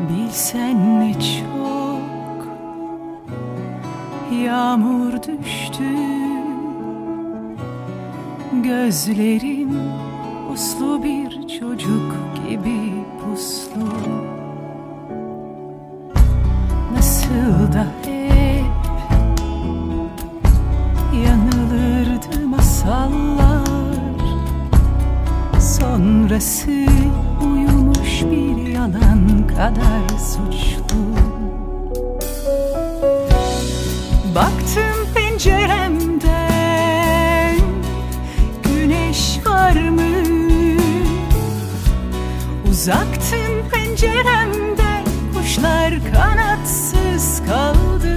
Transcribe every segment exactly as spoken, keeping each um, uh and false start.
Bilsen ne çok yağmur düştü, gözlerim uslu bir çocuk gibi puslu. Nasıl da hep yanılırdı masallar, sonrası uyumuş bir yalan kadar suçlu. Baktım penceremden, güneş var mı? Uzaktın penceremden, kuşlar kanatsız kaldı.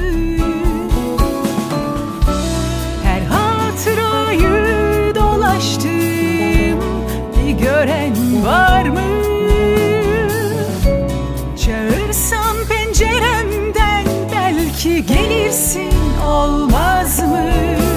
Her hatırayı dolaştım, bir gören var mı? Çağırsam penceremden, belki gelirsin, olmaz mı?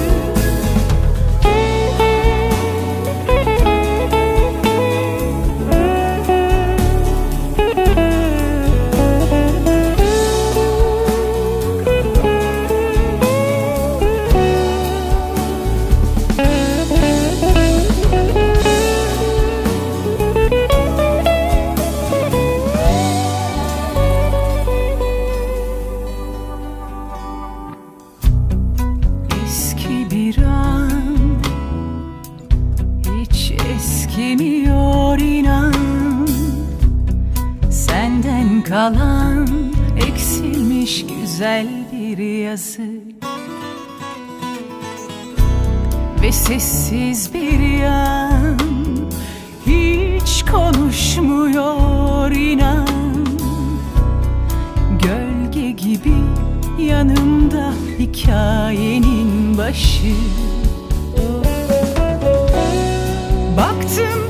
Eskimiyor inan, senden kalan eksilmiş güzel bir yazı ve sessiz bir yan, hiç konuşmuyor inan. Gölge gibi yanımda hikayenin başı. Baktım